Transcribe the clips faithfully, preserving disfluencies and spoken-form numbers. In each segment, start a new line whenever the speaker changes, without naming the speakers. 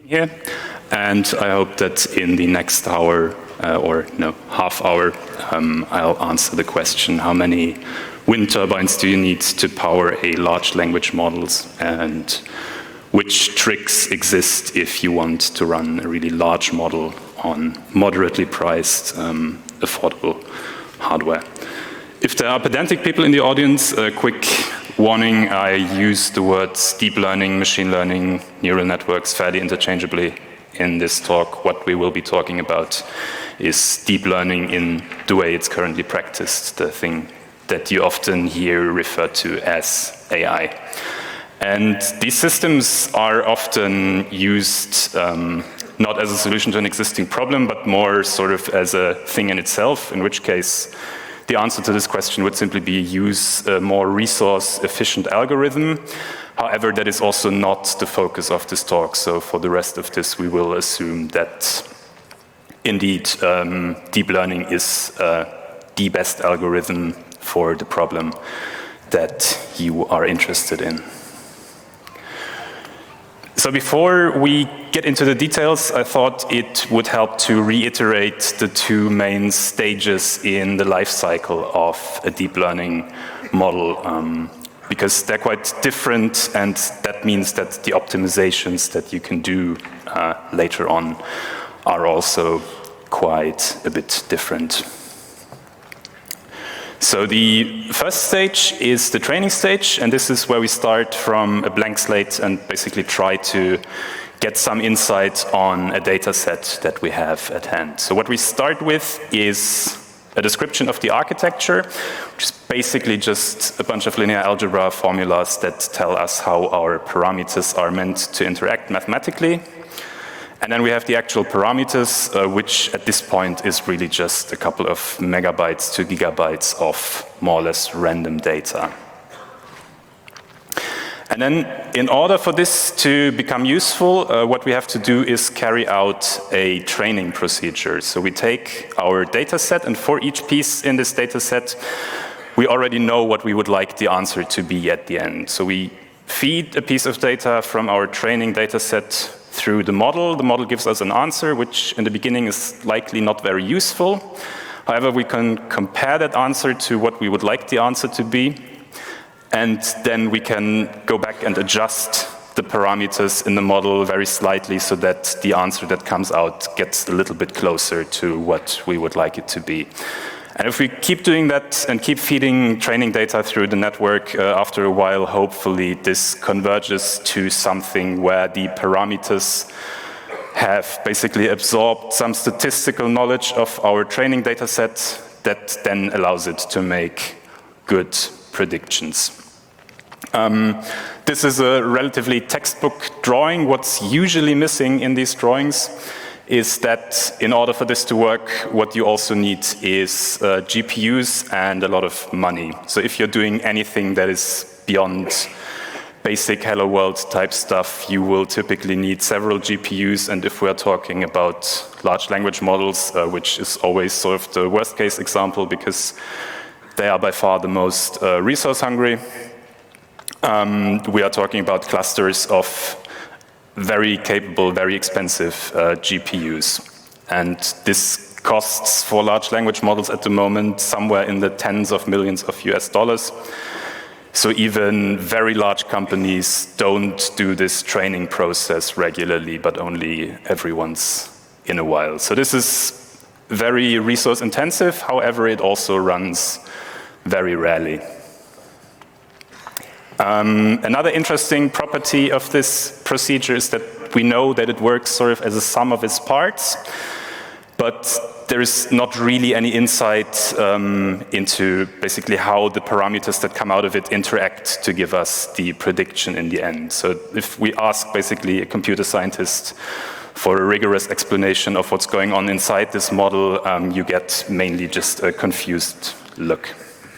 here. And I hope that in the next hour, uh, or no, half hour, um, I'll answer the question, how many wind turbines do you need to power a large language models, and which tricks exist if you want to run a really large model on moderately priced, um, affordable hardware. If there are pedantic people in the audience, a quick warning, I use the words deep learning, machine learning, neural networks fairly interchangeably in this talk. What we will be talking about is deep learning in the way it's currently practiced, the thing that you often hear referred to as A I. And these systems are often used um, not as a solution to an existing problem, but more sort of as a thing in itself, in which case the answer to this question would simply be use a more resource-efficient algorithm. However, that is also not the focus of this talk, so for the rest of this we will assume that indeed um, deep learning is uh, the best algorithm for the problem that you are interested in. So before we get into the details, I thought it would help to reiterate the two main stages in the life cycle of a deep learning model, um, because they're quite different, and that means that the optimizations that you can do uh, later on are also quite a bit different. So the first stage is the training stage, and this is where we start from a blank slate and basically try to get some insight on a data set that we have at hand. So what we start with is a description of the architecture, which is basically just a bunch of linear algebra formulas that tell us how our parameters are meant to interact mathematically. And then we have the actual parameters, uh, which at this point is really just a couple of megabytes to gigabytes of more or less random data. And then in order for this to become useful, uh, what we have to do is carry out a training procedure. So we take our data set, and for each piece in this data set, we already know what we would like the answer to be at the end. So we feed a piece of data from our training data set through the model. The model gives us an answer, which in the beginning is likely not very useful. However, we can compare that answer to what we would like the answer to be, and then we can go back and adjust the parameters in the model very slightly so that the answer that comes out gets a little bit closer to what we would like it to be. And if we keep doing that and keep feeding training data through the network, uh, after a while, hopefully this converges to something where the parameters have basically absorbed some statistical knowledge of our training data set that then allows it to make good predictions. Um, this is a relatively textbook drawing. What's usually missing in these drawings is that in order for this to work, what you also need is uh, G P Us and a lot of money. So if you're doing anything that is beyond basic Hello World type stuff, you will typically need several G P Us, and if we're talking about large language models, uh, which is always sort of the worst case example because they are by far the most uh, resource hungry, um, we are talking about clusters of very capable, very expensive uh, G P Us. And this costs for large language models at the moment somewhere in the tens of millions of U S dollars. So even very large companies don't do this training process regularly, but only every once in a while. So this is very resource intensive, however, it also runs very rarely. Um, another interesting property of this procedure is that we know that it works sort of as a sum of its parts, but there is not really any insight um, into basically how the parameters that come out of it interact to give us the prediction in the end. So if we ask basically a computer scientist for a rigorous explanation of what's going on inside this model, um, you get mainly just a confused look.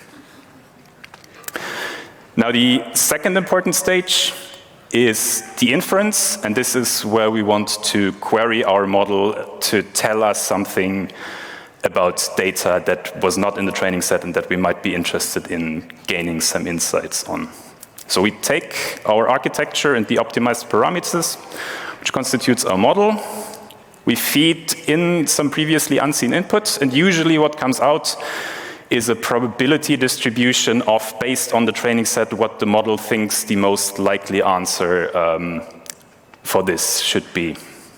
Now, the second important stage is the inference, and this is where we want to query our model to tell us something about data that was not in the training set and that we might be interested in gaining some insights on. So we take our architecture and the optimized parameters, which constitutes our model. We feed in some previously unseen inputs, and usually what comes out is a probability distribution of, based on the training set, what the model thinks the most likely answer um, for this should be.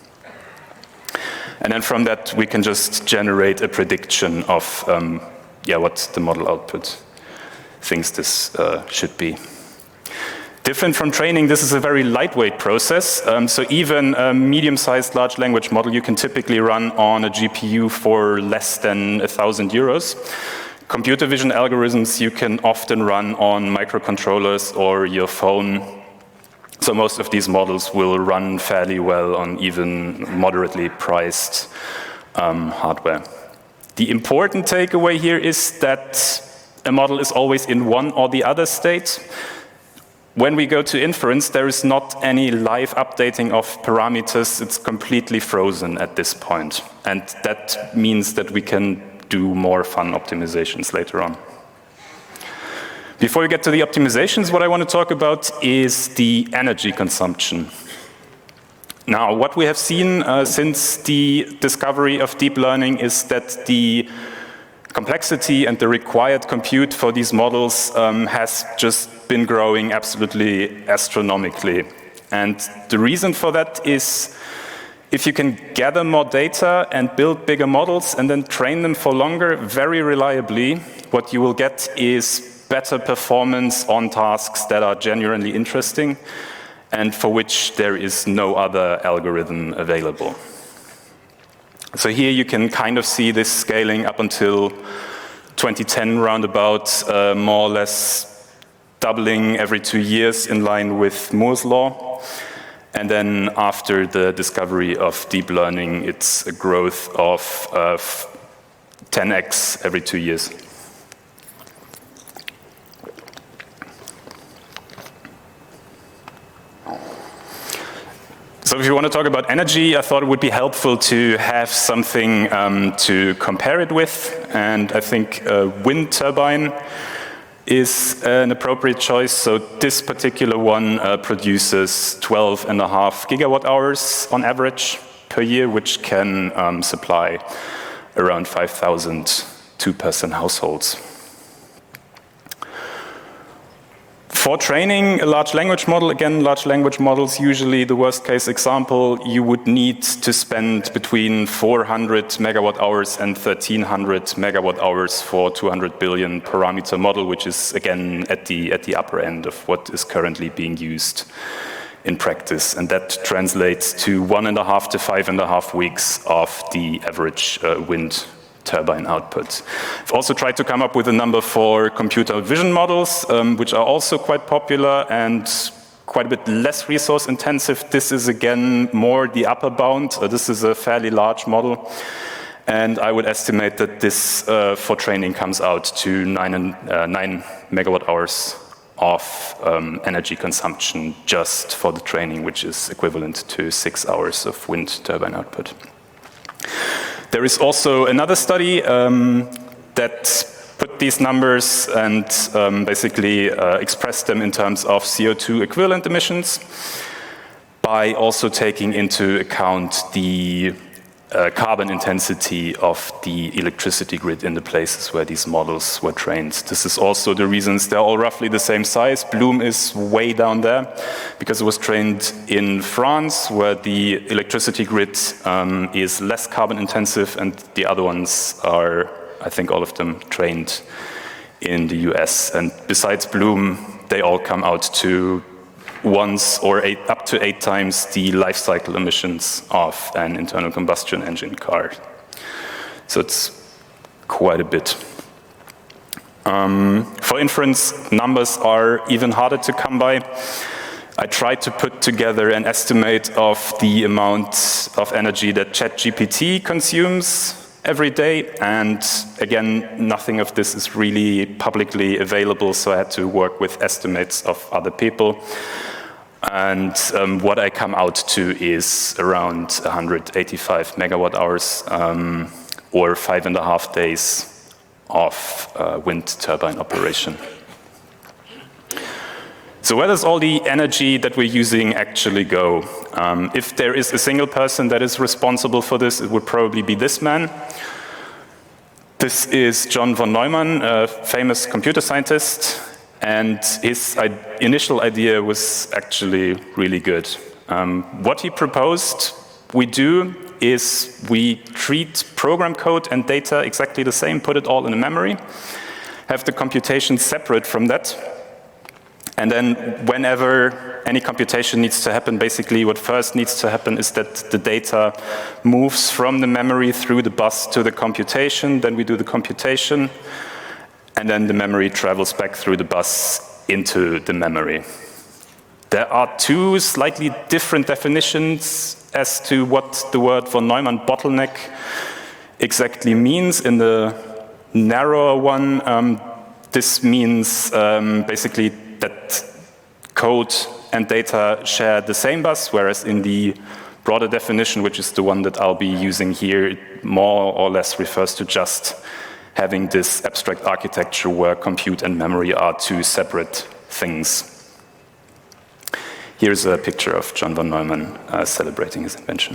And then from that, we can just generate a prediction of um, yeah, what the model output thinks this uh, should be. Different from training, this is a very lightweight process. Um, so even a medium-sized large language model you can typically run on a G P U for less than a thousand euros. Computer vision algorithms you can often run on microcontrollers or your phone. So most of these models will run fairly well on even moderately priced um, hardware. The important takeaway here is that a model is always in one or the other state. When we go to inference, there is not any live updating of parameters. It's completely frozen at this point. And that means that we can do more fun optimizations later on. Before we get to the optimizations, what I want to talk about is the energy consumption. Now, what we have seen uh, since the discovery of deep learning is that the complexity and the required compute for these models um, has just been growing absolutely astronomically. And the reason for that is if you can gather more data and build bigger models and then train them for longer very reliably, what you will get is better performance on tasks that are genuinely interesting and for which there is no other algorithm available. So here you can kind of see this scaling up until twenty ten roundabout, uh, more or less doubling every two years in line with Moore's law. And then after the discovery of deep learning, it's a growth of uh, ten x every two years. So if you want to talk about energy, I thought it would be helpful to have something um, to compare it with. And I think a wind turbine is an appropriate choice. So this particular one uh, produces twelve and a half gigawatt hours on average per year, which can um, supply around five thousand two-person households. For training a large language model, again, large language models, usually the worst case example, you would need to spend between four hundred megawatt hours and thirteen hundred megawatt hours for two hundred billion parameter model, which is, again, at the, at the upper end of what is currently being used in practice. And that translates to one and a half to five and a half weeks of the average uh, wind turbine output. I've also tried to come up with a number for computer vision models, um, which are also quite popular and quite a bit less resource intensive. This is again more the upper bound. Uh, this is a fairly large model. And I would estimate that this uh, for training comes out to nine, and, uh, nine megawatt hours of um, energy consumption just for the training, which is equivalent to six hours of wind turbine output. There is also another study um, that put these numbers and um, basically uh, expressed them in terms of C O two equivalent emissions by also taking into account the uh, carbon intensity of the electricity grid in the places where these models were trained. This is also the reasons they're all roughly the same size. Bloom is way down there because it was trained in France, where the electricity grid um, is less carbon intensive, and the other ones are, I think all of them, trained in the U S. And besides Bloom, they all come out to once or eight, up to eight times the life cycle emissions of an internal combustion engine car. So it's quite a bit. Um, for inference, numbers are even harder to come by. I tried to put together an estimate of the amount of energy that ChatGPT consumes every day, and again, nothing of this is really publicly available, so I had to work with estimates of other people. And um, what I come out to is around one hundred eighty-five megawatt hours, um, or five and a half days of uh, wind turbine operation. So where does all the energy that we're using actually go? Um, if there is a single person that is responsible for this, it would probably be this man. This is John von Neumann, a famous computer scientist, and his initial idea was actually really good. Um, what he proposed we do is we treat program code and data exactly the same, put it all in a memory, have the computation separate from that, and then whenever any computation needs to happen, basically what first needs to happen is that the data moves from the memory through the bus to the computation, then we do the computation, and then the memory travels back through the bus into the memory. There are two slightly different definitions as to what the word von Neumann bottleneck exactly means. In the narrower one, um, this means um, basically that code and data share the same bus, whereas in the broader definition, which is the one that I'll be using here, it more or less refers to just having this abstract architecture where compute and memory are two separate things. Here's a picture of John von Neumann uh, celebrating his invention.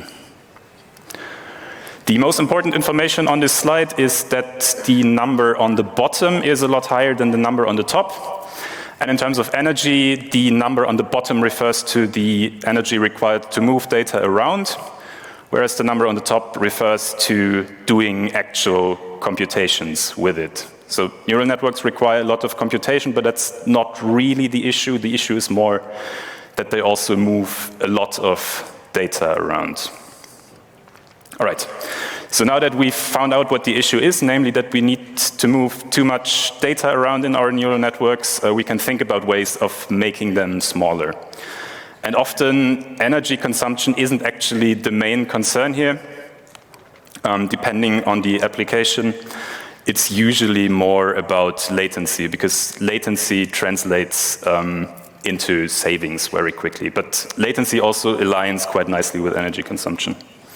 The most important information on this slide is that the number on the bottom is a lot higher than the number on the top. And in terms of energy, the number on the bottom refers to the energy required to move data around, whereas the number on the top refers to doing actual computations with it. So neural networks require a lot of computation, but that's not really the issue. The issue is more that they also move a lot of data around. All right, so now that we've found out what the issue is, namely that we need to move too much data around in our neural networks, uh, we can think about ways of making them smaller. And often energy consumption isn't actually the main concern here. Um, depending on the application, it's usually more about latency, because latency translates um, into savings very quickly. But latency also aligns quite nicely with energy consumption,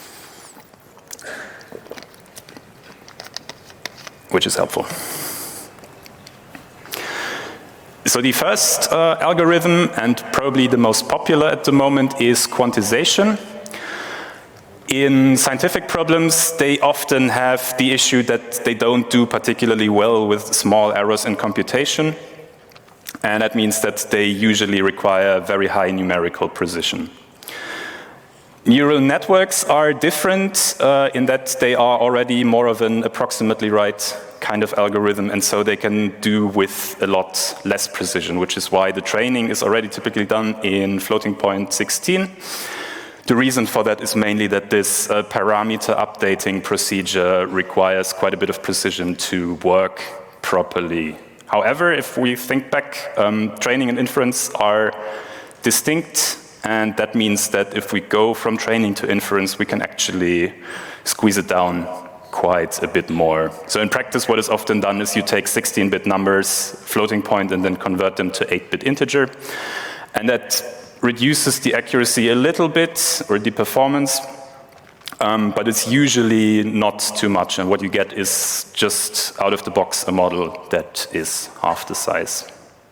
which is helpful. So the first uh, algorithm, and probably the most popular at the moment, is quantization. In scientific problems, they often have the issue that they don't do particularly well with small errors in computation. And that means that they usually require very high numerical precision. Neural networks are different uh, in that they are already more of an approximately right kind of algorithm, and so they can do with a lot less precision, which is why the training is already typically done in floating point sixteen. The reason for that is mainly that this uh, parameter updating procedure requires quite a bit of precision to work properly. However, if we think back, um, training and inference are distinct, and that means that if we go from training to inference, we can actually squeeze it down quite a bit more. So in practice, what is often done is you take sixteen bit numbers, floating point, and then convert them to eight bit integer. And that reduces the accuracy a little bit, or the performance, um, but it's usually not too much. And what you get is just out of the box a model that is half the size.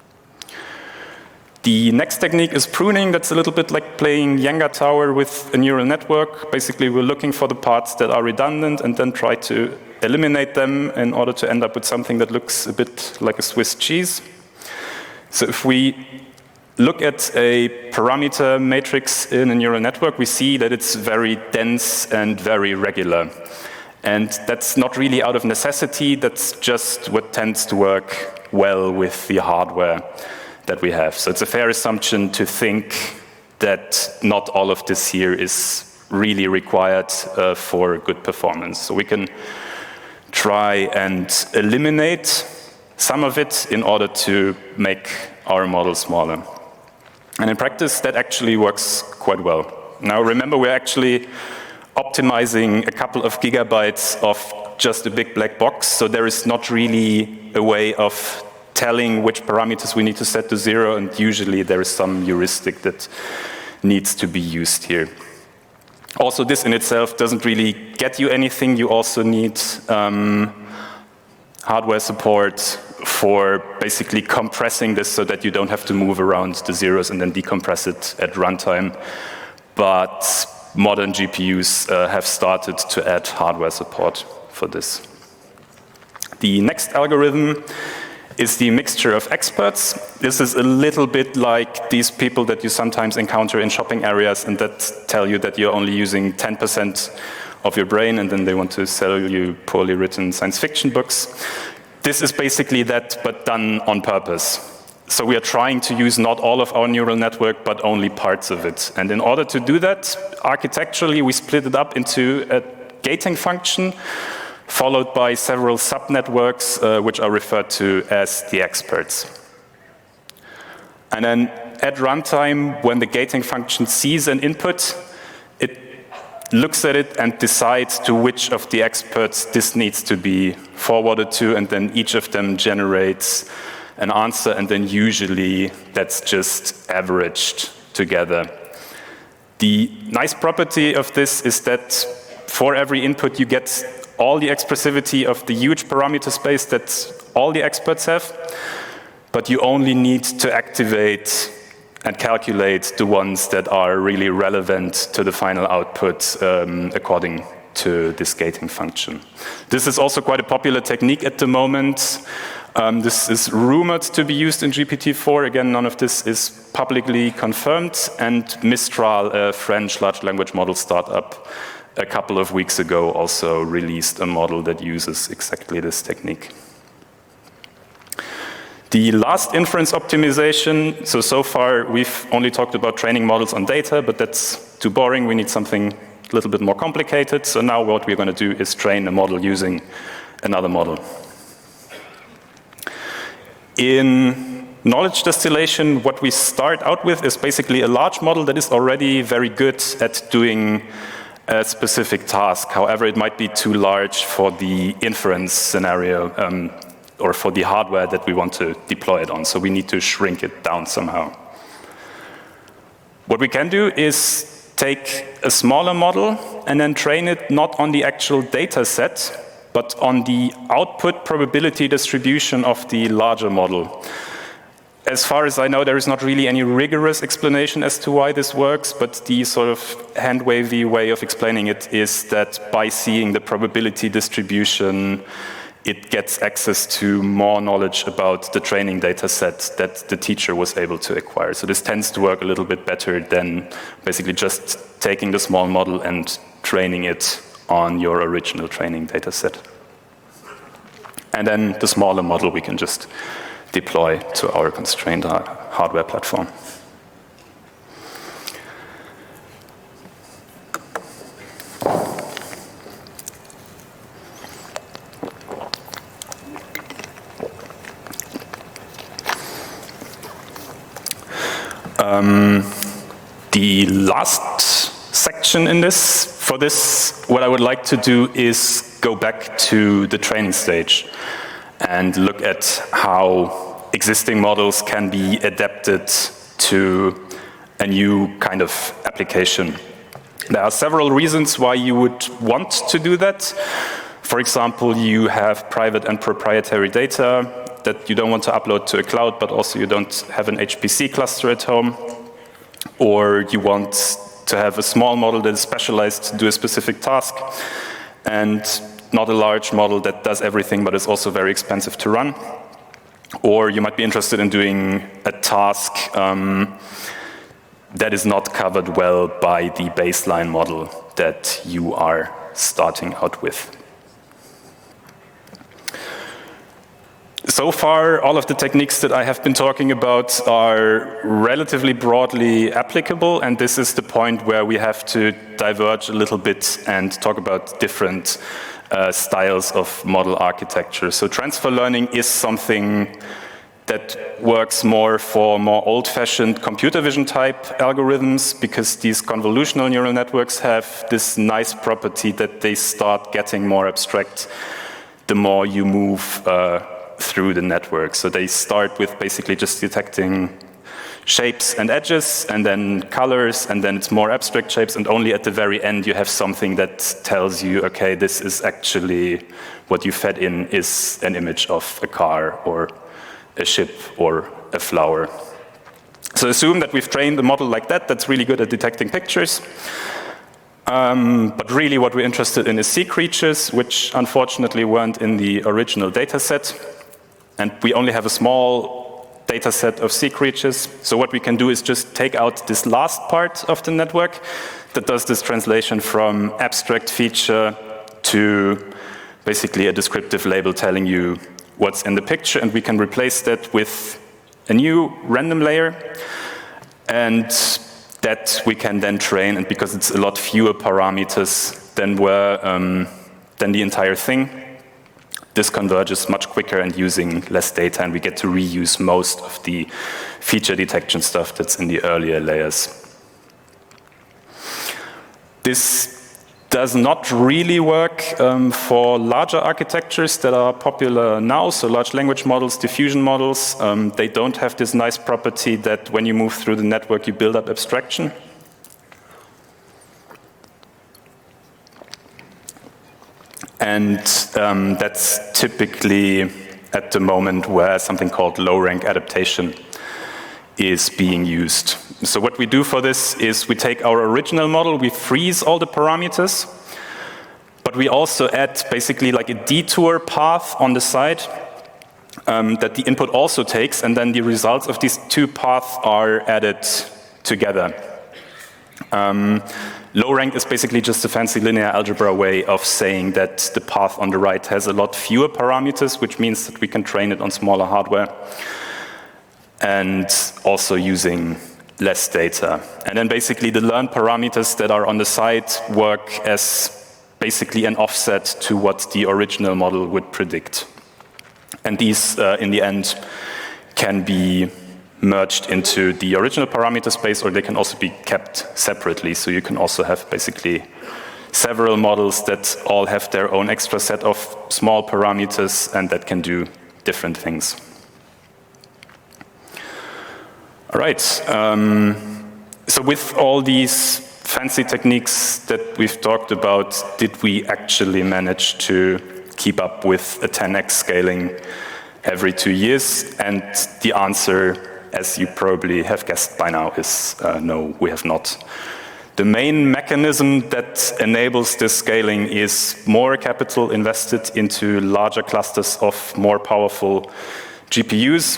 The next technique is pruning. That's a little bit like playing Jenga tower with a neural network. Basically, we're looking for the parts that are redundant and then try to eliminate them in order to end up with something that looks a bit like a Swiss cheese. So if we look at a parameter matrix in a neural network, we see that it's very dense and very regular. And that's not really out of necessity. That's just what tends to work well with the hardware that we have. So it's a fair assumption to think that not all of this here is really required uh, for good performance. So we can try and eliminate some of it in order to make our model smaller. And in practice, that actually works quite well. Now remember, we're actually optimizing a couple of gigabytes of just a big black box, so there is not really a way of telling which parameters we need to set to zero, and usually there is some heuristic that needs to be used here. Also, this in itself doesn't really get you anything. You also need um, hardware support for basically compressing this so that you don't have to move around the zeros and then decompress it at runtime. But modern G P Us uh, have started to add hardware support for this. The next algorithm is the mixture of experts. This is a little bit like these people that you sometimes encounter in shopping areas and that tell you that you're only using ten percent of your brain, and then they want to sell you poorly written science fiction books. This is basically that, but done on purpose. So we are trying to use not all of our neural network, but only parts of it. And in order to do that, architecturally, we split it up into a gating function, followed by several subnetworks, uh, which are referred to as the experts. And then at runtime, when the gating function sees an input, it looks at it and decides to which of the experts this needs to be forwarded to, and then each of them generates an answer, and then usually that's just averaged together. The nice property of this is that for every input you get all the expressivity of the huge parameter space that all the experts have, but you only need to activate and calculate the ones that are really relevant to the final output um, according to this gating function. This is also quite a popular technique at the moment. Um, this is rumored to be used in G P T four. Again, none of this is publicly confirmed. And Mistral, a French large language model startup, a couple of weeks ago also released a model that uses exactly this technique. The last inference optimization, so so far we've only talked about training models on data, but that's too boring. We need something a little bit more complicated. So now what we're going to do is train a model using another model. In knowledge distillation, what we start out with is basically a large model that is already very good at doing a specific task. However, it might be too large for the inference scenario um, or for the hardware that we want to deploy it on. So we need to shrink it down somehow. What we can do is take a smaller model and then train it not on the actual data set, but on the output probability distribution of the larger model. As far as I know, there is not really any rigorous explanation as to why this works, but the sort of hand-wavy way of explaining it is that by seeing the probability distribution, it gets access to more knowledge about the training data set that the teacher was able to acquire. So this tends to work a little bit better than basically just taking the small model and training it on your original training data set. And then the smaller model we can just deploy to our constrained hardware platform. Um, the last section in this, for this, what I would like to do is go back to the training stage and look at how existing models can be adapted to a new kind of application. There are several reasons why you would want to do that. For example, you have private and proprietary data that you don't want to upload to a cloud, but also you don't have an H P C cluster at home. Or you want to have a small model that is specialized to do a specific task, and not a large model that does everything but is also very expensive to run. Or you might be interested in doing a task um, that is not covered well by the baseline model that you are starting out with. So far, all of the techniques that I have been talking about are relatively broadly applicable, and this is the point where we have to diverge a little bit and talk about different uh, styles of model architecture. So transfer learning is something that works more for more old-fashioned computer vision type algorithms, because these convolutional neural networks have this nice property that they start getting more abstract the more you move uh, through the network. So they start with basically just detecting shapes and edges, and then colors, and then it's more abstract shapes, and only at the very end you have something that tells you, okay, this is actually what you fed in is an image of a car or a ship or a flower. So assume that we've trained a model like that that's really good at detecting pictures. Um, but really what we're interested in is sea creatures, which unfortunately weren't in the original data set. And we only have a small data set of sea creatures. So what we can do is just take out this last part of the network that does this translation from abstract feature to basically a descriptive label telling you what's in the picture, and we can replace that with a new random layer, and that we can then train, and because it's a lot fewer parameters than were um, than the entire thing, this converges much quicker and using less data, and we get to reuse most of the feature detection stuff that's in the earlier layers. This does not really work um, for larger architectures that are popular now, so large language models, diffusion models. Um, they don't have this nice property that when you move through the network, you build up abstraction. And um, that's typically at the moment where something called low-rank adaptation is being used. So what we do for this is we take our original model, we freeze all the parameters, but we also add basically like a detour path on the side um, that the input also takes, and then the results of these two paths are added together. Um, low rank is basically just a fancy linear algebra way of saying that the path on the right has a lot fewer parameters, which means that we can train it on smaller hardware, and also using less data. And then basically the learned parameters that are on the side work as basically an offset to what the original model would predict. And these, uh, in the end, can be merged into the original parameter space, or they can also be kept separately. So you can also have basically several models that all have their own extra set of small parameters and that can do different things. All right, um, so with all these fancy techniques that we've talked about, did we actually manage to keep up with a ten X scaling every two years? And the answer, as you probably have guessed by now, is uh, no, we have not. The main mechanism that enables this scaling is more capital invested into larger clusters of more powerful G P Us.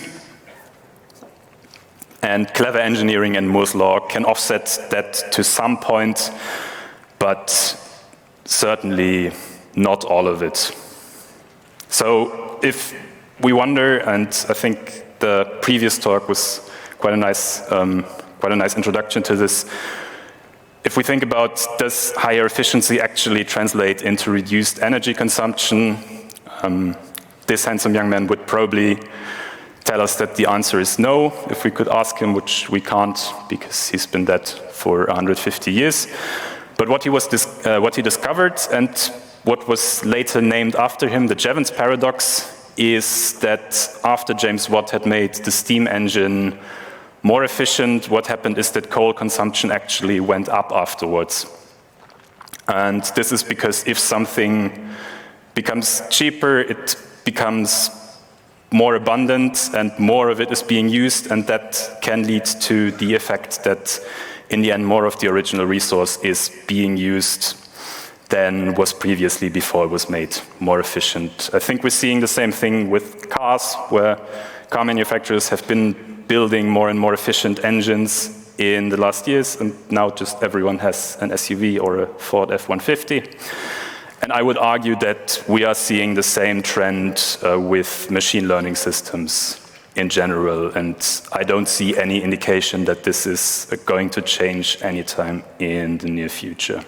And clever engineering and Moore's law can offset that to some point, but certainly not all of it. So if we wonder, and I think the previous talk was quite a nice, um, quite a nice introduction to this, if we think about, does higher efficiency actually translate into reduced energy consumption, um, this handsome young man would probably tell us that the answer is no, if we could ask him, which we can't because he's been dead for one hundred fifty years. But what he, was dis uh, what he discovered, and what was later named after him, the Jevons paradox, is that after James Watt had made the steam engine more efficient, what happened is that coal consumption actually went up afterwards. And this is because if something becomes cheaper, it becomes more abundant and more of it is being used, and that can lead to the effect that in the end more of the original resource is being used than was previously before it was made more efficient. I think we're seeing the same thing with cars, where car manufacturers have been building more and more efficient engines in the last years, and now just everyone has an S U V or a Ford F one fifty. And I would argue that we are seeing the same trend uh, with machine learning systems in general, and I don't see any indication that this is uh, going to change anytime in the near future.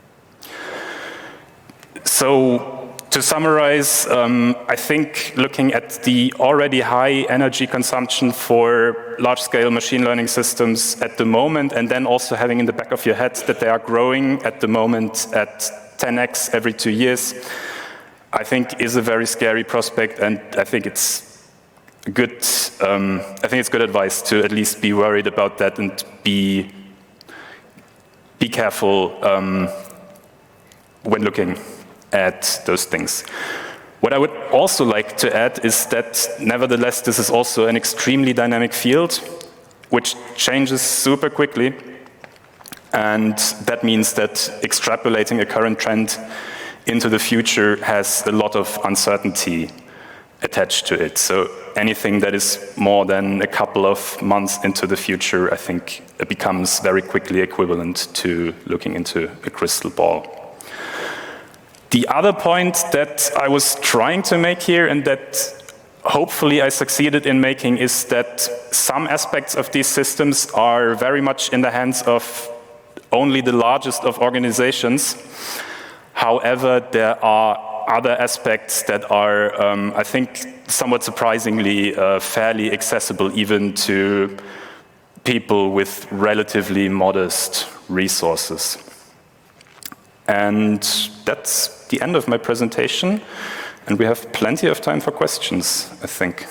So, to summarize, um, I think looking at the already high energy consumption for large-scale machine learning systems at the moment, and then also having in the back of your head that they are growing at the moment at ten X every two years, I think is a very scary prospect, and I think it's good. Um, I think it's good advice to at least be worried about that and be be careful um, when looking at those things. What I would also like to add is that, nevertheless, this is also an extremely dynamic field, which changes super quickly. And that means that extrapolating a current trend into the future has a lot of uncertainty attached to it. So anything that is more than a couple of months into the future, I think it becomes very quickly equivalent to looking into a crystal ball. The other point that I was trying to make here, and that hopefully I succeeded in making, is that some aspects of these systems are very much in the hands of only the largest of organizations. However, there are other aspects that are, um, I think, somewhat surprisingly uh, fairly accessible even to people with relatively modest resources. And that's the end of my presentation, and we have plenty of time for questions, I think.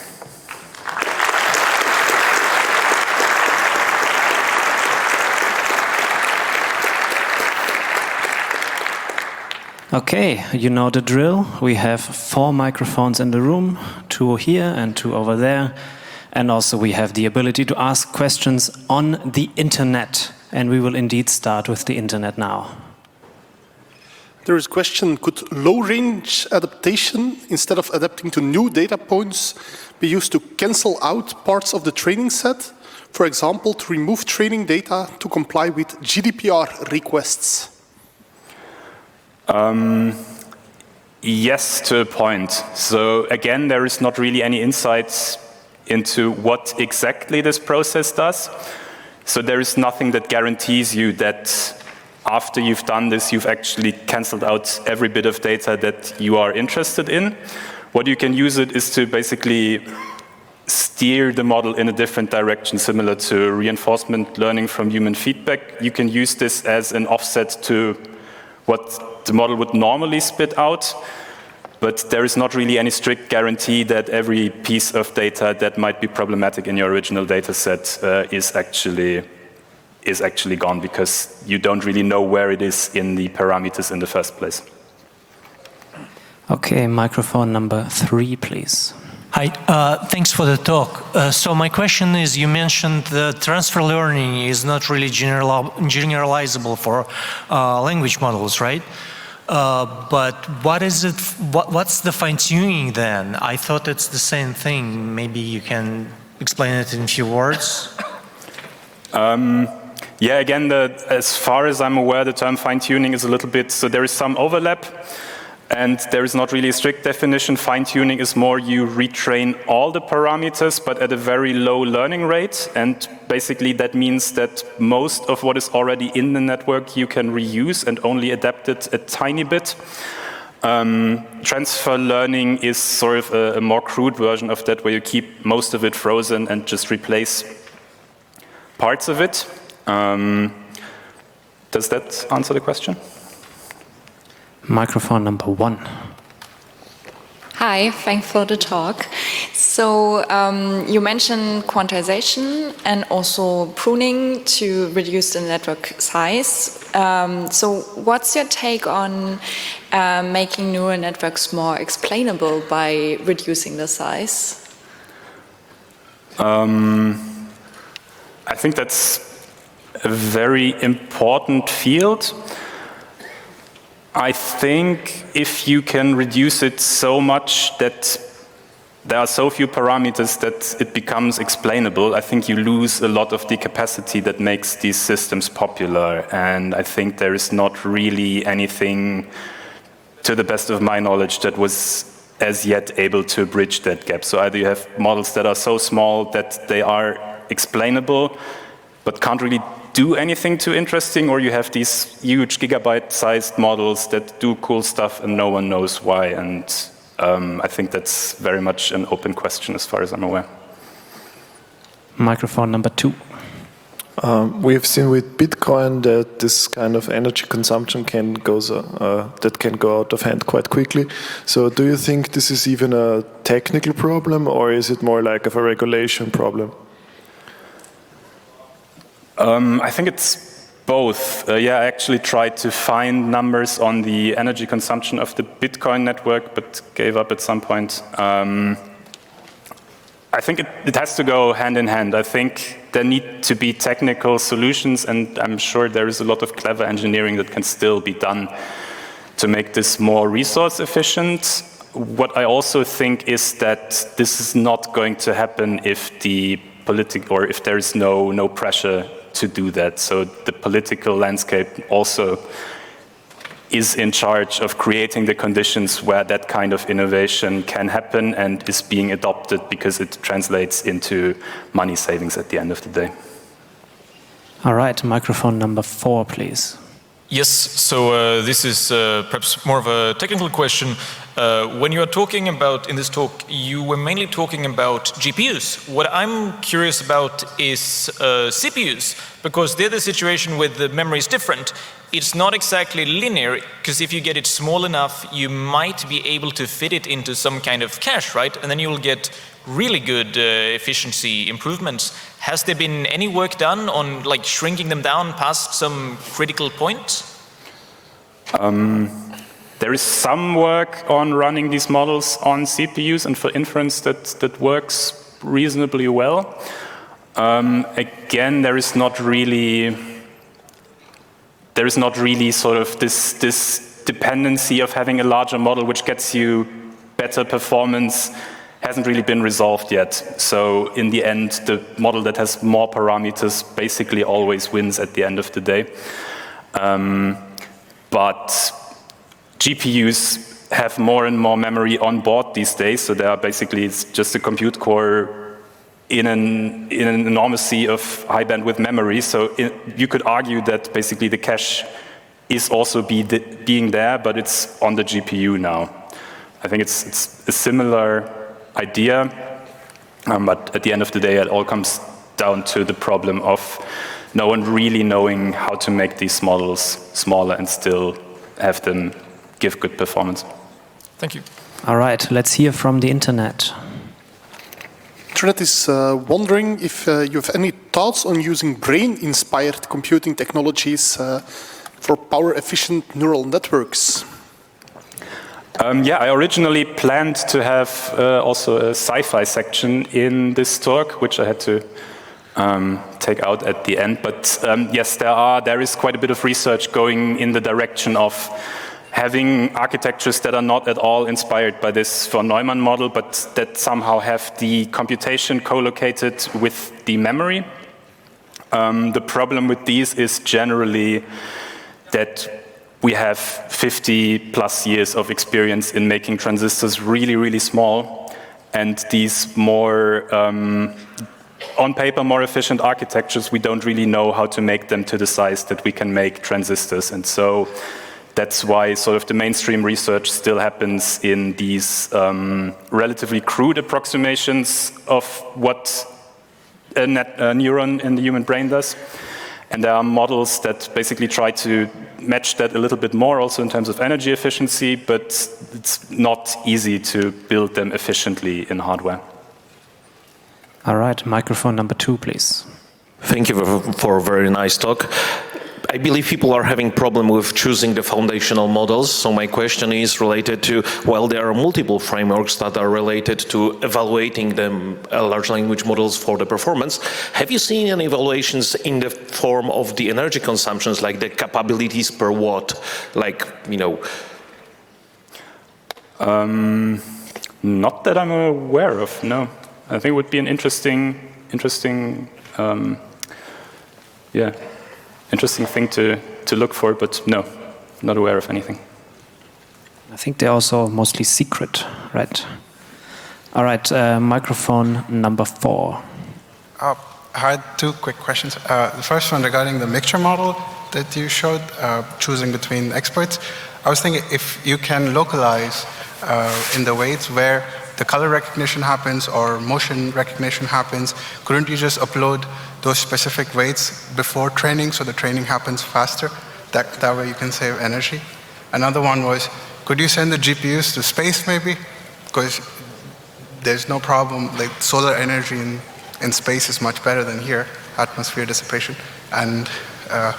Okay, you know the drill. We have four microphones in the room, two here and two over there. And also we have the ability to ask questions on the internet. And we will indeed start with the internet now.
There is a question, could low-range adaptation, instead of adapting to new data points, be used to cancel out parts of the training set? For example, to remove training data to comply with G D P R requests?
Um, yes, to a point. So again, there is not really any insights into what exactly this process does. So there is nothing that guarantees you that after you've done this, you've actually canceled out every bit of data that you are interested in. What you can use it is to basically steer the model in a different direction, similar to reinforcement learning from human feedback. You can use this as an offset to what the model would normally spit out, but there is not really any strict guarantee that every piece of data that might be problematic in your original data set uh, is actually is actually gone, because you don't really know where it is in the parameters in the first place.
Okay, microphone number three, please.
Hi, uh, thanks for the talk. Uh, so my question is, you mentioned that transfer learning is not really general, generalizable for uh, language models, right? Uh, but what is it, what, what's the fine-tuning then? I thought it's the same thing. Maybe you can explain it in a few words?
Um, yeah, again, the, as far as I'm aware, the term fine-tuning is a little bit, so there is some overlap. And there is not really a strict definition. Fine-tuning is more you retrain all the parameters, but at a very low learning rate. And basically that means that most of what is already in the network you can reuse and only adapt it a tiny bit. Um, transfer learning is sort of a, a more crude version of that, where you keep most of it frozen and just replace parts of it. Um, does that answer the question?
Microphone number one.
Hi, thanks for the talk. So um, you mentioned quantization and also pruning to reduce the network size. Um, so what's your take on uh, making neural networks more explainable by reducing the size?
Um, I think that's a very important field. I think if you can reduce it so much that there are so few parameters that it becomes explainable, I think you lose a lot of the capacity that makes these systems popular. And I think there is not really anything, to the best of my knowledge, that was as yet able to bridge that gap. So either you have models that are so small that they are explainable, but can't really do anything too interesting, or you have these huge gigabyte-sized models that do cool stuff and no one knows why. And um, I think that's very much an open question as far as I'm aware.
Microphone number two.
Um, we have seen with Bitcoin that this kind of energy consumption can goes uh, that can go out of hand quite quickly. So do you think this is even a technical problem, or is it more like of a regulation problem?
Um, I think it's both. Uh, yeah, I actually tried to find numbers on the energy consumption of the Bitcoin network, but gave up at some point. Um, I think it, it has to go hand in hand. I think there need to be technical solutions, and I'm sure there is a lot of clever engineering that can still be done to make this more resource efficient. What I also think is that this is not going to happen if the politic or if there is no no pressure to do that. So the political landscape also is in charge of creating the conditions where that kind of innovation can happen and is being adopted because it translates into money savings at the end of the day.
All right, microphone number four, please.
Yes, so uh, this is uh, perhaps more of a technical question. Uh, when you are talking about, in this talk, you were mainly talking about G P Us. What I'm curious about is uh, C P Us, because there the situation with the memory is different. It's not exactly linear, because if you get it small enough, you might be able to fit it into some kind of cache, right? And then you'll get really good uh, efficiency improvements. Has there been any work done on like shrinking them down past some critical point?
Um, there is some work on running these models on C P Us and for inference that, that works reasonably well. Um, again, there is not really there is not really sort of this, this dependency of having a larger model which gets you better performance hasn't really been resolved yet. So in the end, the model that has more parameters basically always wins at the end of the day. Um, but G P Us have more and more memory on board these days, so they are basically it's just a compute core in an, in an enormous sea of high bandwidth memory. So it, you could argue that basically the cache is also be the, being there, but it's on the G P U now. I think it's, it's a similar idea, um, but at the end of the day, it all comes down to the problem of no one really knowing how to make these models smaller and still have them give good performance.
Thank you.
All right, let's hear from the internet.
Internet is uh, wondering if uh, you have any thoughts on using brain-inspired computing technologies uh, for power-efficient neural networks.
Um, yeah, I originally planned to have uh, also a sci-fi section in this talk, which I had to um, take out at the end. But um, yes, there are there is quite a bit of research going in the direction of having architectures that are not at all inspired by this von Neumann model, but that somehow have the computation co-located with the memory. Um, the problem with these is generally that we have fifty plus years of experience in making transistors really, really small, and these more, um, on paper, more efficient architectures, we don't really know how to make them to the size that we can make transistors. And so that's why sort of the mainstream research still happens in these um, relatively crude approximations of what a, net, a neuron in the human brain does. And there are models that basically try to match that a little bit more also in terms of energy efficiency, but it's not easy to build them efficiently in hardware.
All right, microphone number two, please.
Thank you for, for a very nice talk. I believe people are having problem with choosing the foundational models. So my question is related to, well, there are multiple frameworks that are related to evaluating the uh, large language models for the performance. Have you seen any evaluations in the form of the energy consumptions, like the capabilities per watt, like, you know?
Um, not that I'm aware of, no. I think it would be an interesting, interesting, um, yeah. Interesting thing to, to look for, but no, not aware of anything.
I think they're also mostly secret, right? All right, uh, microphone number four.
Uh, I had two quick questions. Uh, the first one regarding the mixture model that you showed, uh, choosing between experts. I was thinking if you can localize uh, in the weights where the color recognition happens or motion recognition happens, couldn't you just upload those specific weights before training so the training happens faster? That, that way you can save energy. Another one was, could you send the G P Us to space maybe? Because there's no problem, like solar energy in, in space is much better than here, atmosphere dissipation. And uh,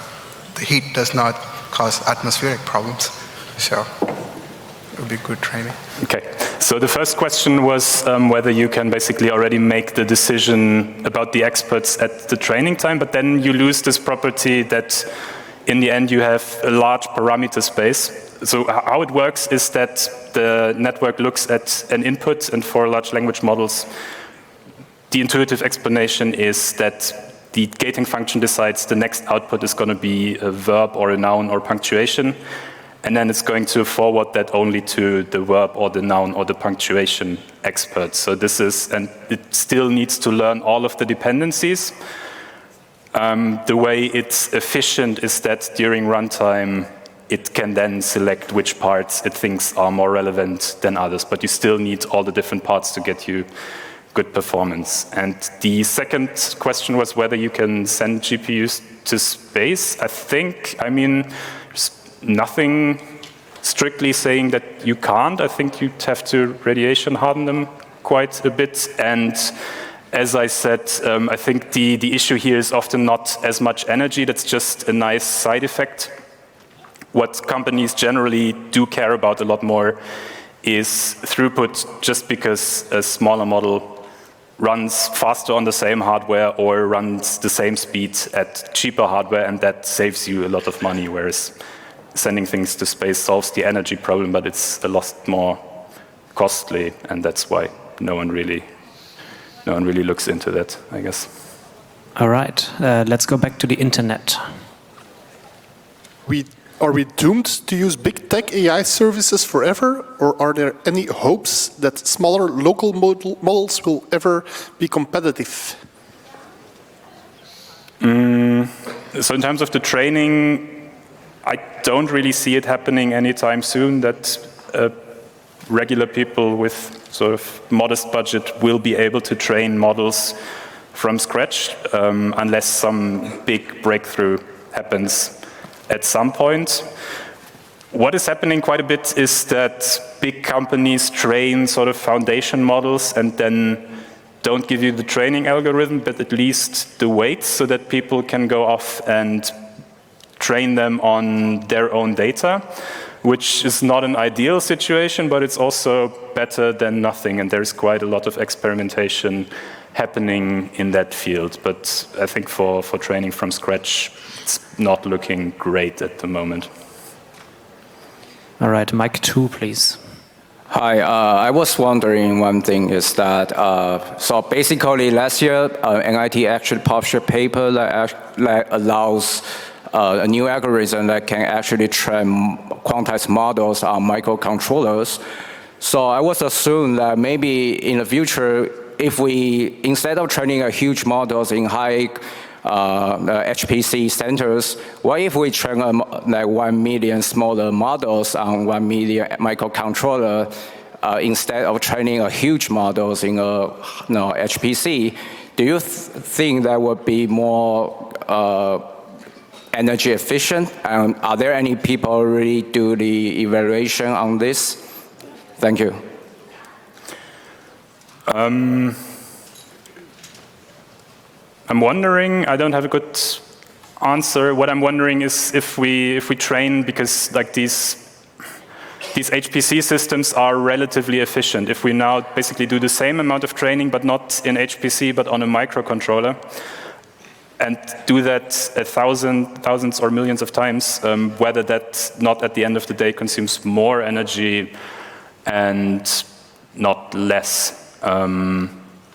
the heat does not cause atmospheric problems. So it would be good training.
Okay, so the first question was um, whether you can basically already make the decision about the experts at the training time, but then you lose this property that in the end you have a large parameter space. So how it works is that the network looks at an input, and for large language models, the intuitive explanation is that the gating function decides the next output is going to be a verb or a noun or punctuation, and then it's going to forward that only to the verb or the noun or the punctuation expert. So this is, and it still needs to learn all of the dependencies. Um, the way it's efficient is that during runtime, it can then select which parts it thinks are more relevant than others, but you still need all the different parts to get you good performance. And the second question was whether you can send G P Us to space. I think, I mean, there's nothing strictly saying that you can't. I think you'd have to radiation harden them quite a bit. And as I said, um, I think the, the issue here is often not as much energy. That's just a nice side effect. What companies generally do care about a lot more is throughput, just because a smaller model runs faster on the same hardware or runs the same speed at cheaper hardware, and that saves you a lot of money, whereas sending things to space solves the energy problem, but it's a lot more costly, and that's why no one really, no one really looks into that, I guess.
All right, uh, let's go back to the internet.
We Are we doomed to use big tech A I services forever, or are there any hopes that smaller local model models will ever be competitive?
Mm, so in terms of the training, I don't really see it happening anytime soon, that uh, regular people with sort of modest budget will be able to train models from scratch, um, unless some big breakthrough happens at some point. What is happening quite a bit is that big companies train sort of foundation models and then don't give you the training algorithm, but at least the weights, so that people can go off and train them on their own data, which is not an ideal situation, but it's also better than nothing. And there's quite a lot of experimentation happening in that field. But I think for, for training from scratch, it's not looking great at the moment.
All right, mic two, please.
Hi, uh, I was wondering one thing is that, uh, so basically last year, uh, N I T actually published a paper that, that allows uh, a new algorithm that can actually train quantized models on microcontrollers. So I was assuming that maybe in the future, if we, instead of training a huge models in high uh, H P C centers, what if we train a, like one million smaller models on one million microcontroller uh, instead of training a huge models in a you know, H P C? Do you th think that would be more uh, energy efficient? And are there any people already do the evaluation on this? Thank you.
Um, I'm wondering, I don't have a good answer. What I'm wondering is if we if we train, because like these these H P C systems are relatively efficient. If we now basically do the same amount of training, but not in H P C, but on a microcontroller, and do that a thousand, thousands or millions of times, um, whether that not at the end of the day consumes more energy and not less. Um,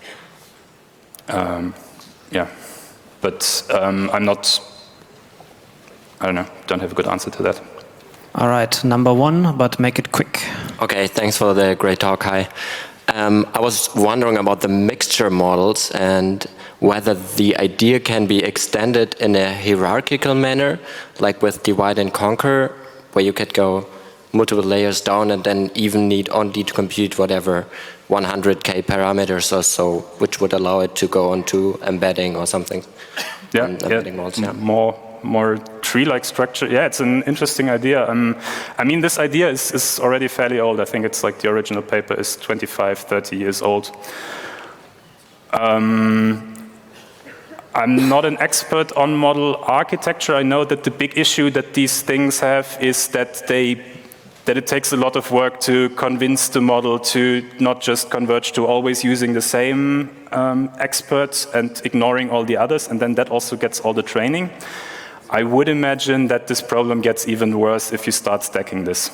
um, yeah, but um, I'm not, I don't know, don't have a good answer to that.
All right, number one, but make it quick.
Okay, thanks for the great talk, Kai. Um, I was wondering about the mixture models and whether the idea can be extended in a hierarchical manner, like with divide and conquer, where you could go multiple layers down and then even need only to compute whatever one hundred K parameters or so, which would allow it to go on to embedding or something.
Yeah,
um,
yeah.
embedding models, yeah.
more more tree-like structure. Yeah, it's an interesting idea. Um, I mean, this idea is, is already fairly old. I think it's like the original paper is twenty-five, thirty years old. Um, I'm not an expert on model architecture. I know that the big issue that these things have is that they that it takes a lot of work to convince the model to not just converge to always using the same um, experts and ignoring all the others, and then that also gets all the training. I would imagine that this problem gets even worse if you start stacking this.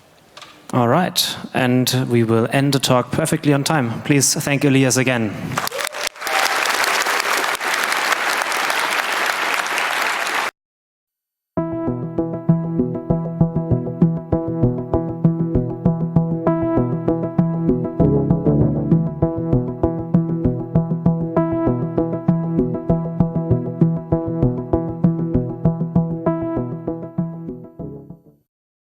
All right, and we will end the talk perfectly on time. Please thank Elias again.